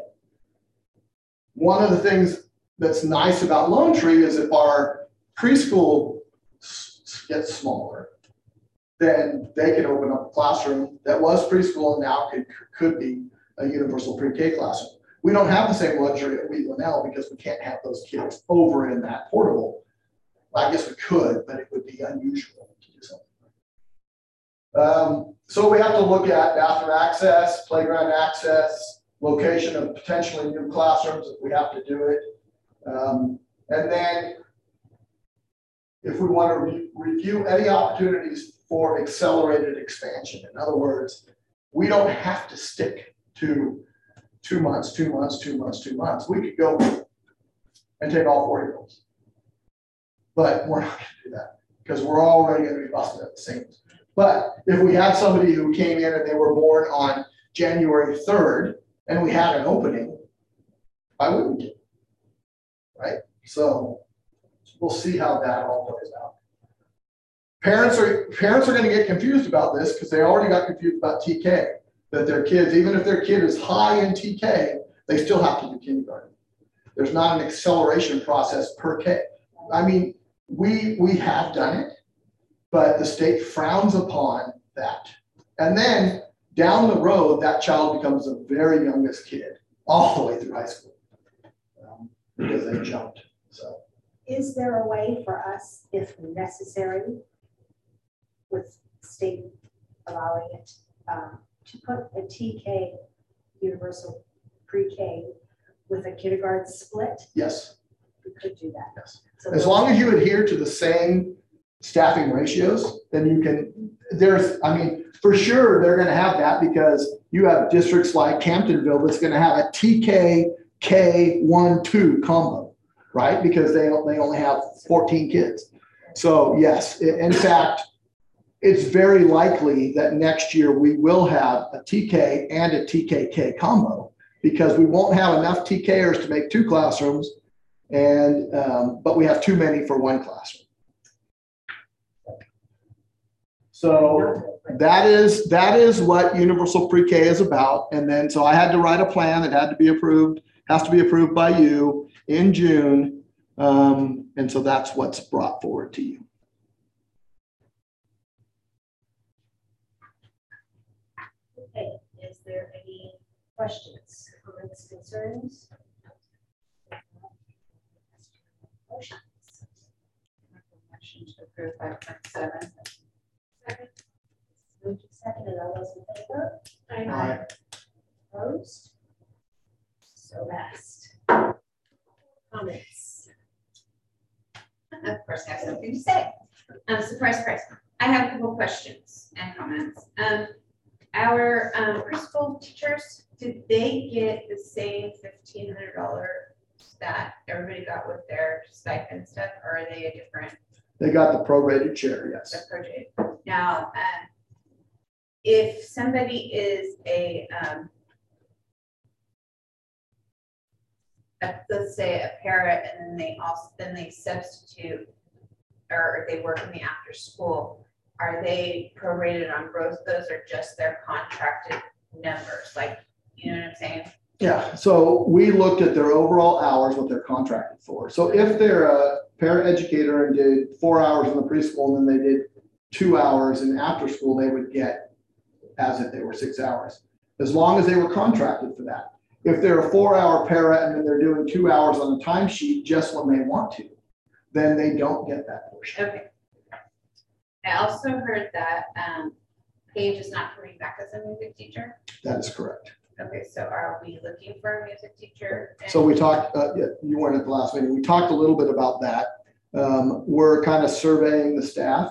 One of the things that's nice about Lone Tree is if our preschool gets smaller, then they can open up a classroom that was preschool and now could, could be a universal pre-K classroom. We don't have the same luxury at Wheatland L because we can't have those kids over in that portable. I guess we could, but it would be unusual to do something. Um, so we have to look at bathroom access, playground access, location of potentially new classrooms if we have to do it. Um, and then if we want to re review any opportunities for accelerated expansion. In other words, we don't have to stick to two months, two months, two months, two months. We could go and take all four year-olds. But we're not going to do that because we're already going to be busted at the seams. But if we had somebody who came in and they were born on January third and we had an opening, I wouldn't get it, right? So we'll see how that all plays out. Parents are parents are going to get confused about this because they already got confused about T K, that their kids, even if their kid is high in T K, they still have to do kindergarten. There's not an acceleration process per K. I mean, we we have done it, but the state frowns upon that. And then down the road, that child becomes the very youngest kid all the way through high school um, because they jumped. So, is there a way for us, if necessary, with state allowing it, um, to put a T K universal pre-K with a kindergarten split? yes. We could do that. Yes. So as long as you adhere to the same staffing ratios, then you can, there's, I mean, for sure, they're going to have that because you have districts like Camptonville that's going to have a T K K one two combo, right? Because they, they only have fourteen kids. So yes, in fact, it's very likely that next year we will have a T K and a T K K combo because we won't have enough T Kers to make two classrooms, and um, but we have too many for one classroom. So that is that is what universal pre-K is about. And then so I had to write a plan that had to be approved, has to be approved by you in June. Um, and so that's what's brought forward to you. Okay, is there any questions, comments, concerns? Motion. Motion to approve five point seven. Second. moved and seconded. All those in favor? Aye. Opposed? So passed. Comments? Of course, I have something to say. Um, surprise, surprise. I have a couple questions and comments. Um, our um, preschool teachers, did they get the same fifteen hundred dollars that everybody got with their stipend stuff, or are they a different? They got the prorated share, yes. The project. Now, um, if somebody is a, um, a, let's say a para, and then they also, then they substitute, or they work in the after school, are they prorated on both those or just their contracted numbers? Like, you know what I'm saying? Yeah, so we looked at their overall hours, what they're contracted for. So if they're a paraeducator and did four hours in the preschool and then they did two hours in after school, they would get as if they were six hours, as long as they were contracted for that. If they're a four hour para and then they're doing two hours on the timesheet just when they want to, then they don't get that portion. Okay. I also heard that um, Paige is not coming back as a music teacher. That is correct. Okay, so are we looking for a music teacher? So we talked, uh, yeah, you weren't at the last meeting. We talked a little bit about that. Um, we're kind of surveying the staff,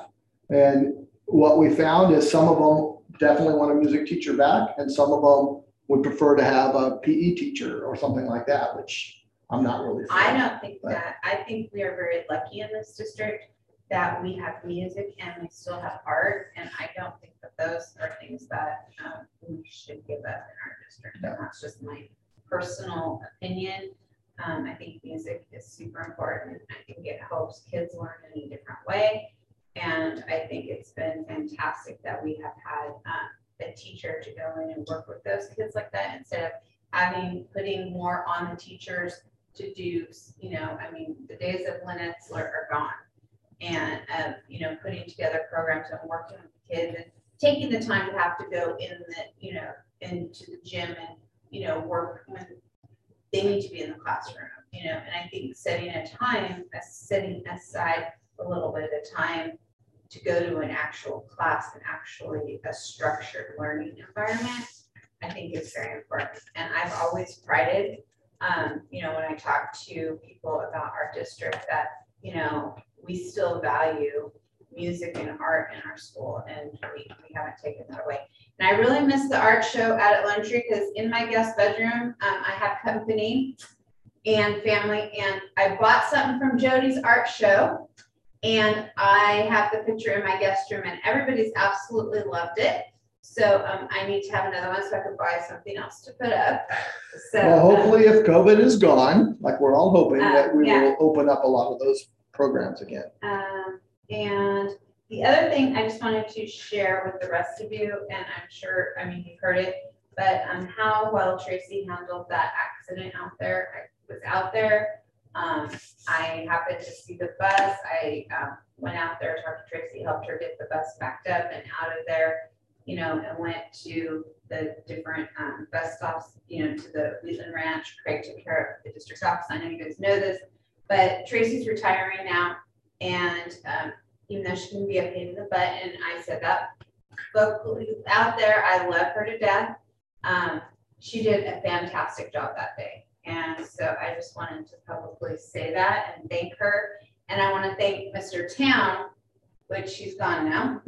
and what we found is some of them definitely want a music teacher back, and some of them would prefer to have a P E teacher or something like that, which I'm not really. I don't think but- that. I think we are very lucky in this district that we have music and we still have art, and I don't think that those are things that um, we should give up in our district. And that's just my personal opinion. Um, I think music is super important. I think it helps kids learn in a different way. And I think it's been fantastic that we have had um, a teacher to go in and work with those kids like that, instead of having, putting more on the teachers to do, you know, I mean, the days of Lynn Etzler are gone. And, um, you know, putting together programs and working with the kids and taking the time to have to go in the, you know, into the gym and, you know, work when they need to be in the classroom, you know, and I think setting a time, uh, setting aside a little bit of time to go to an actual class and actually a structured learning environment, I think is very important. And I've always prided, um, you know, when I talk to people about our district, that, you know, we still value music and art in our school, and we, we haven't taken that away. And I really miss the art show out at Lone Tree, because in my guest bedroom, um, I have company and family, and I bought something from Jody's art show, and I have the picture in my guest room, and everybody's absolutely loved it. So um, I need to have another one so I can buy something else to put up. So Well, hopefully if COVID is gone, like we're all hoping, Uh, that we yeah. will open up a lot of those programs again. Um, and the other thing I just wanted to share with the rest of you, and I'm sure, I mean, you've heard it, but um, how well Tracy handled that accident out there. I was out there. Um, I happened to see the bus. I um, went out there, talked to Tracy, helped her get the bus backed up and out of there, you know, and went to the different um, bus stops, you know, to the Wheatland Ranch. Craig took care of the district office. I know you guys know this, but Tracy's retiring now. And um, even though she can be a pain in the butt, and I said that vocally out there, I love her to death. Um, she did a fantastic job that day. And so I just wanted to publicly say that and thank her. And I want to thank Mister Town, which he's gone now,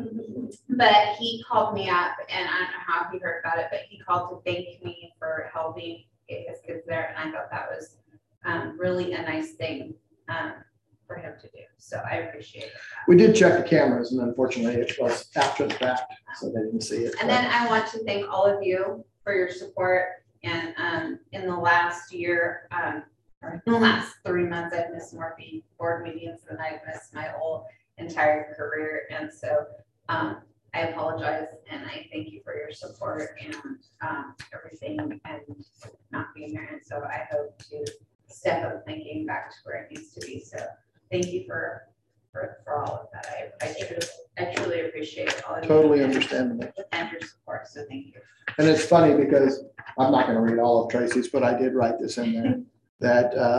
but he called me up, and I don't know how he heard about it, but he called to thank me for helping get his kids there. And I thought that was um, really a nice thing um, for him to do. So I appreciate that. We did check the cameras, and unfortunately it was after the fact, so they didn't see it. And then I want to thank all of you for your support. And um, in the last year, um, or in the last three months, I've missed more board meetings than I've missed my whole entire career. And so um, I apologize, and I thank you for your support and um, everything, and not being here. And so I hope to step up thinking back to where it needs to be. So thank you for for, for all of that. I, I, truly, I truly appreciate all of you. Totally and- understandable. And your support. So thank you. And it's funny because I'm not going to read all of Tracy's, but I did write this in there, that uh,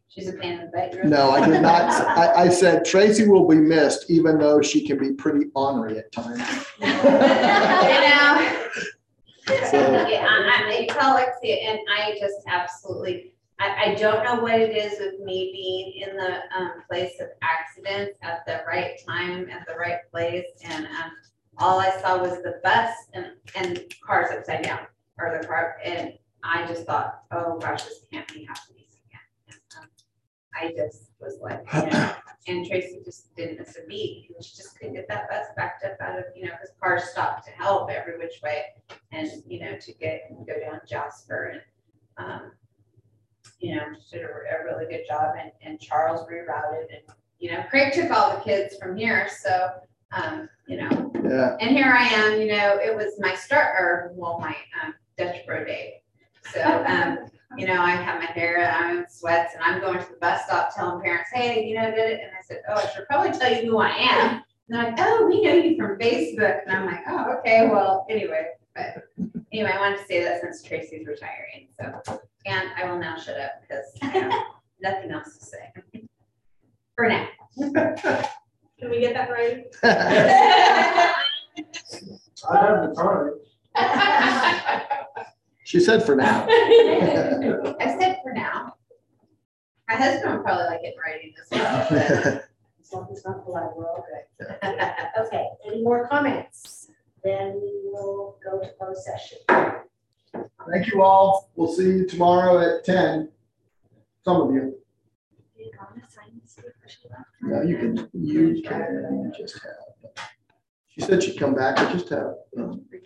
She's a pain in the butt. No, I did not. I, I said Tracy will be missed, even though she can be pretty ornery at times. You know? So- Yeah, I, I, you probably like see it, and I just absolutely, I, I don't know what it is with me being in the, um, place of accidents at the right time, at the right place, and, um, all I saw was the bus and, and cars upside down, or the car, and I just thought, oh gosh, this can't be happening again. And, um, I just was like, you know, and Tracy just didn't miss a beat, and she just couldn't get that bus backed up out of, you know, because cars stopped to help every which way, and, you know, to get, go down Jasper, and, um, you know, she did a, a really good job, and, and Charles rerouted, and, you know, Craig took all the kids from here, so, um, you know, Yeah. and here I am, you know, it was my start, or, well, my, um, Dutch Bro day. So, um, you know, I have my hair, I'm in sweats, and I'm going to the bus stop telling parents, hey, you know, did it? And I said, oh, I should probably tell you who I am. And they're like, oh, we know you from Facebook. And I'm like, oh, okay, well, anyway. But anyway, I wanted to say that since Tracy's retiring. So, and I will now shut up because I have nothing else to say. For now. Can we get that right? I have the time. She said for now. I said for now. My husband would probably like it in writing as well. But As long as it's not polite, we're all good. Okay, any more comments? Then we will go to closed session. Thank you all. We'll see you tomorrow at ten. Some of you. No, you can, you can just have. She said she'd come back. I just have. um,